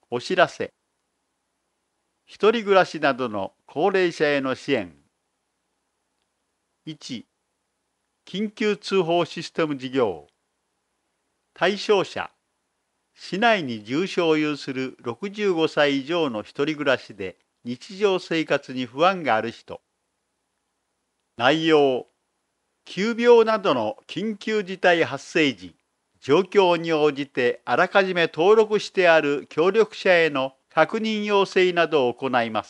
お知らせ。一人暮らしなどの高齢者への支援。1、緊急通報システム事業。対象者、市内に住所を有する65歳以上の一人暮らしで日常生活に不安がある人。内容、急病などの緊急事態発生時、状況に応じてあらかじめ登録してある協力者への確認要請などを行います。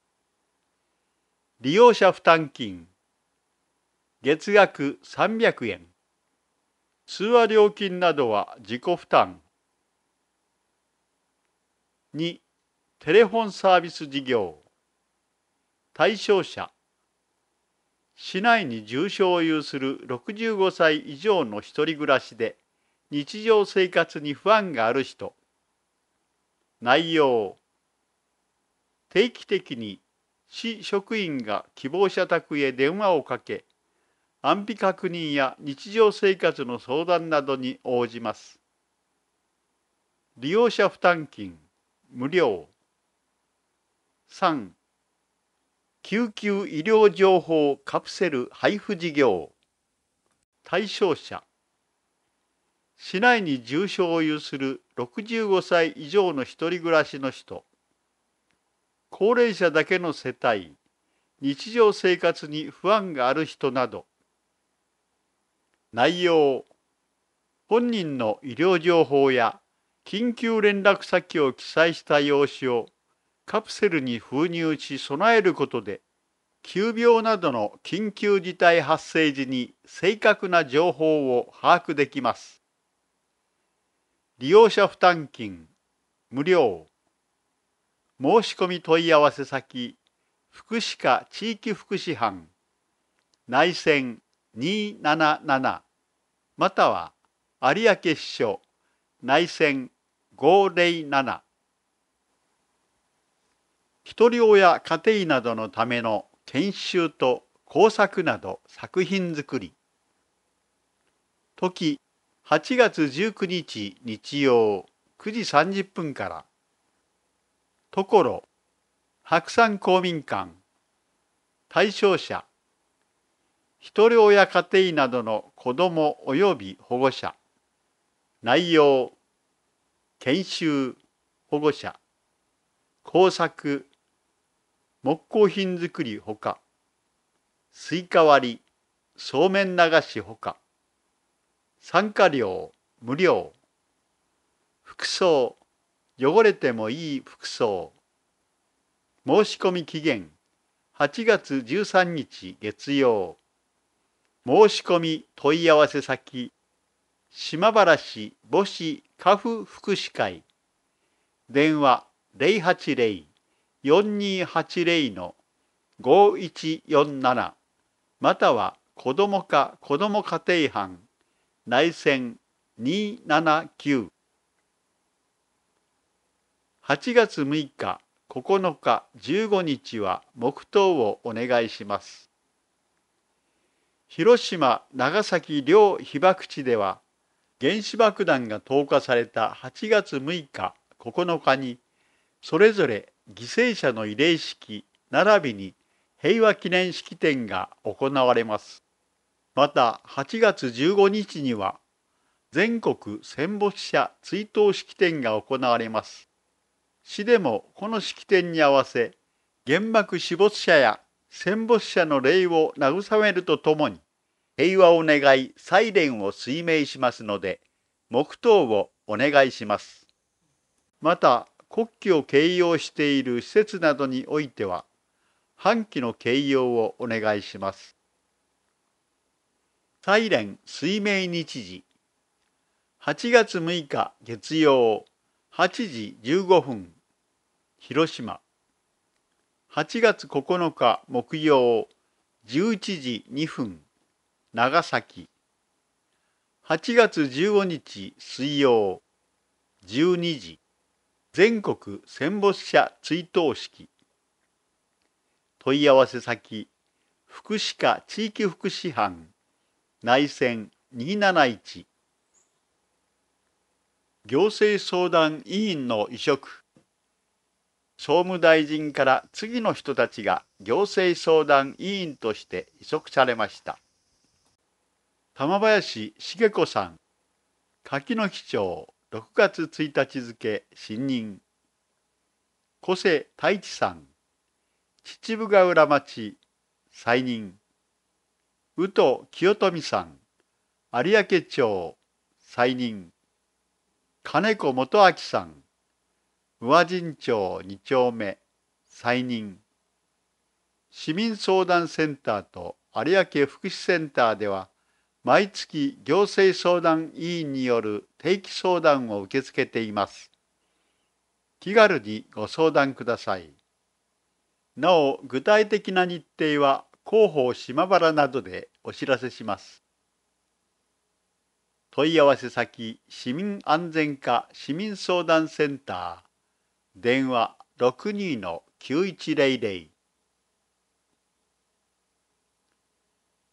利用者負担金、月額300円。通話料金などは自己負担。2、テレフォンサービス事業。対象者、市内に住所を有する65歳以上の一人暮らしで日常生活に不安がある人。内容、定期的に市職員が希望者宅へ電話をかけ、安否確認や日常生活の相談などに応じます。利用者負担金、無料。3、救急医療情報カプセル配布事業。対象者、市内に住所を有する65歳以上の一人暮らしの人。高齢者だけの世帯、日常生活に不安がある人など。内容、本人の医療情報や緊急連絡先を記載した用紙をカプセルに封入し備えることで、急病などの緊急事態発生時に正確な情報を把握できます。利用者負担金、無料。申し込み問い合わせ先、福祉課地域福祉班、内線277、または有明支所、内線507。ひとり親家庭などのための研修と工作など作品作り。時、8月19日日曜9時30分から。ところ、白山公民館。対象者、ひとり親家庭などの子ども及び保護者。内容、研修、保護者、工作、木工品作りほか、スイカ割り、そうめん流しほか、参加料無料。服装、汚れてもいい服装。申し込み期限、8月13日月曜。申し込み問い合わせ先、島原市母子家父福祉会。電話080-4280-5147。または子ども課子ども家庭班、内線279。8月6日、9日、15日は黙祷をお願いします。広島・長崎両被爆地では、原子爆弾が投下された8月6日、9日に、それぞれ犠牲者の慰霊式並びに平和記念式典が行われます。また8月15日には全国戦没者追悼式典が行われます。市でもこの式典に合わせ原爆死没者や戦没者の霊を慰めるとともに平和を願い祭蓮を垂命しますので黙祷をお願いします。また国旗を掲揚している施設などにおいては半旗の掲揚をお願いします。祭蓮垂命日時、8月6日月曜8時15分、広島。8月9日木曜11時2分、長崎。8月15日水曜12時、全国戦没者追悼式。問い合わせ先、福祉課地域福祉班、内線271。 行政相談委員の委嘱。総務大臣から次の人たちが行政相談委員として委嘱されました。玉林茂子さん、柿の木町6月1日付新任。小瀬太一さん、秩父ヶ浦町再任。宇都清富さん、有明町再任。金子元明さん、宇和神町2丁目再任。市民相談センターと有明福祉センターでは、毎月行政相談委員による定期相談を受け付けています。気軽にご相談ください。なお、具体的な日程は広報島原などでお知らせします。問い合わせ先、市民安全課市民相談センター、電話62-9100